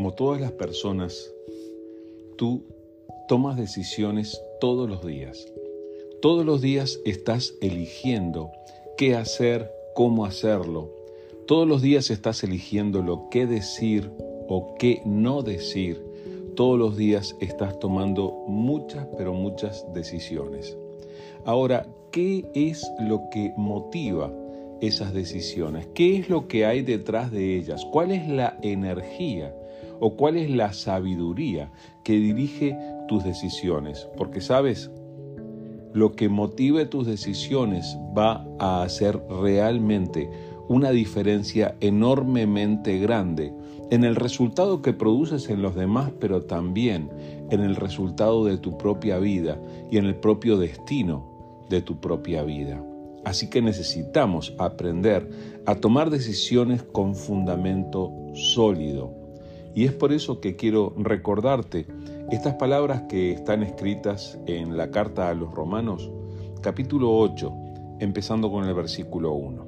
Como todas las personas, tú tomas decisiones todos los días. Todos los días estás eligiendo qué hacer, cómo hacerlo. Todos los días estás eligiendo lo que decir o qué no decir. Todos los días estás tomando muchas, pero muchas decisiones. Ahora, ¿qué es lo que motiva esas decisiones? ¿Qué es lo que hay detrás de ellas? ¿Cuál es la energía o cuál es la sabiduría que dirige tus decisiones? Porque, ¿sabes? Lo que motive tus decisiones va a hacer realmente una diferencia enormemente grande en el resultado que produces en los demás, pero también en el resultado de tu propia vida y en el propio destino de tu propia vida. Así que necesitamos aprender a tomar decisiones con fundamento sólido. Y es por eso que quiero recordarte estas palabras que están escritas en la carta a los Romanos, capítulo 8, empezando con el versículo 1.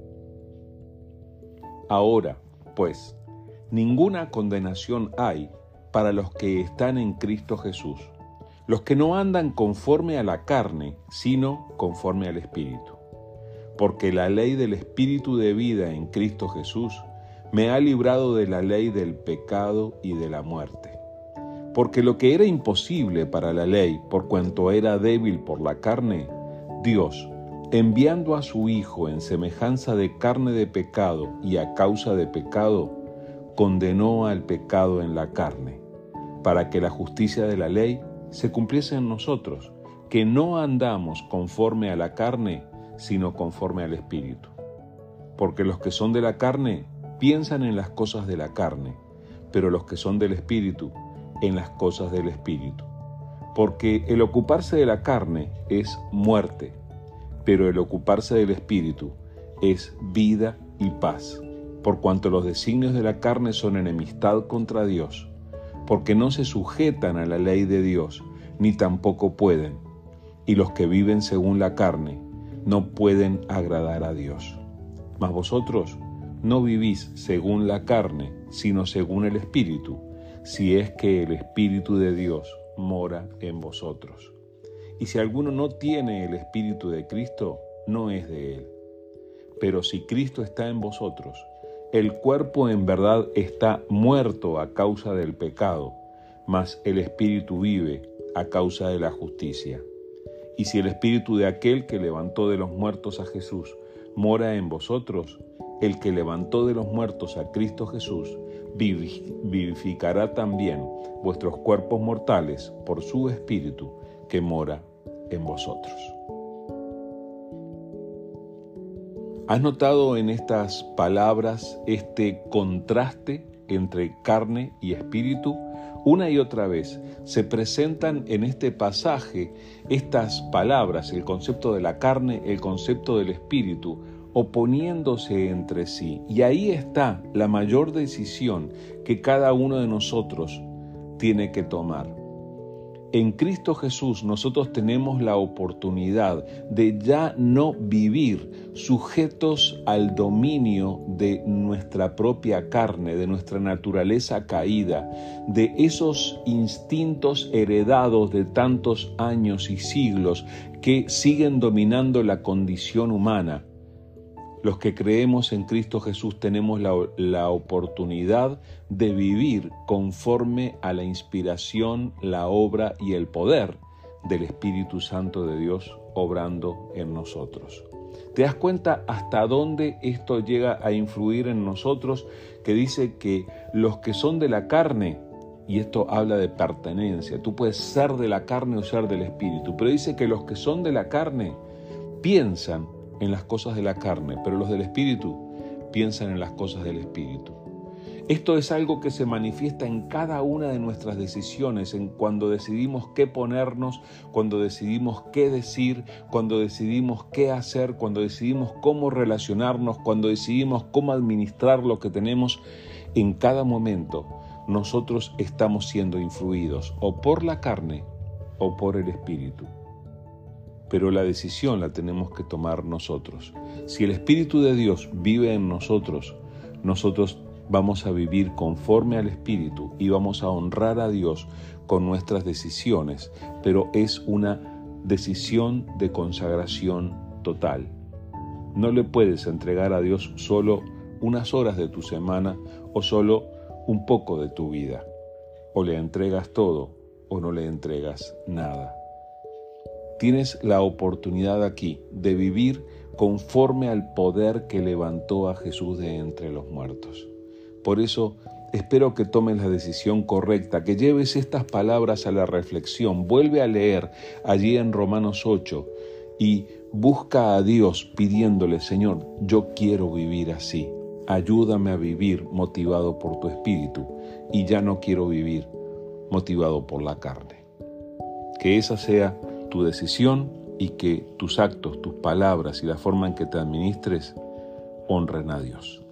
Ahora, pues, ninguna condenación hay para los que están en Cristo Jesús, los que no andan conforme a la carne, sino conforme al Espíritu. Porque la ley del Espíritu de vida en Cristo Jesús me ha librado de la ley del pecado y de la muerte. Porque lo que era imposible para la ley, por cuanto era débil por la carne, Dios, enviando a su Hijo en semejanza de carne de pecado y a causa de pecado, condenó al pecado en la carne, para que la justicia de la ley se cumpliese en nosotros, que no andamos conforme a la carne, sino conforme al Espíritu. Porque los que son de la carne piensan en las cosas de la carne, pero los que son del Espíritu, en las cosas del Espíritu. Porque el ocuparse de la carne es muerte, pero el ocuparse del Espíritu es vida y paz, por cuanto los designios de la carne son enemistad contra Dios, porque no se sujetan a la ley de Dios, ni tampoco pueden, y los que viven según la carne no pueden agradar a Dios. Mas vosotros no vivís según la carne, sino según el Espíritu, si es que el Espíritu de Dios mora en vosotros. Y si alguno no tiene el Espíritu de Cristo, no es de él. Pero si Cristo está en vosotros, el cuerpo en verdad está muerto a causa del pecado, mas el Espíritu vive a causa de la justicia. Y si el Espíritu de aquel que levantó de los muertos a Jesús mora en vosotros, el que levantó de los muertos a Cristo Jesús vivificará también vuestros cuerpos mortales por su Espíritu que mora en vosotros. ¿Has notado en estas palabras este contraste entre carne y espíritu? Una y otra vez se presentan en este pasaje estas palabras, el concepto de la carne, el concepto del espíritu, oponiéndose entre sí. Y ahí está la mayor decisión que cada uno de nosotros tiene que tomar. En Cristo Jesús nosotros tenemos la oportunidad de ya no vivir sujetos al dominio de nuestra propia carne, de nuestra naturaleza caída, de esos instintos heredados de tantos años y siglos que siguen dominando la condición humana. Los que creemos en Cristo Jesús tenemos la oportunidad de vivir conforme a la inspiración, la obra y el poder del Espíritu Santo de Dios obrando en nosotros. ¿Te das cuenta hasta dónde esto llega a influir en nosotros? Que dice que los que son de la carne, y esto habla de pertenencia, tú puedes ser de la carne o ser del Espíritu, pero dice que los que son de la carne piensan en las cosas de la carne, pero los del Espíritu piensan en las cosas del Espíritu. Esto es algo que se manifiesta en cada una de nuestras decisiones, en cuando decidimos qué ponernos, cuando decidimos qué decir, cuando decidimos qué hacer, cuando decidimos cómo relacionarnos, cuando decidimos cómo administrar lo que tenemos. En cada momento nosotros estamos siendo influidos o por la carne o por el Espíritu. Pero la decisión la tenemos que tomar nosotros. Si el Espíritu de Dios vive en nosotros, nosotros vamos a vivir conforme al Espíritu y vamos a honrar a Dios con nuestras decisiones, pero es una decisión de consagración total. No le puedes entregar a Dios solo unas horas de tu semana o solo un poco de tu vida. O le entregas todo o no le entregas nada. Tienes la oportunidad aquí de vivir conforme al poder que levantó a Jesús de entre los muertos. Por eso espero que tomes la decisión correcta, que lleves estas palabras a la reflexión. Vuelve a leer allí en Romanos 8 y busca a Dios pidiéndole: Señor, yo quiero vivir así. Ayúdame a vivir motivado por tu Espíritu y ya no quiero vivir motivado por la carne. Que esa sea tu decisión y que tus actos, tus palabras y la forma en que te administres honren a Dios.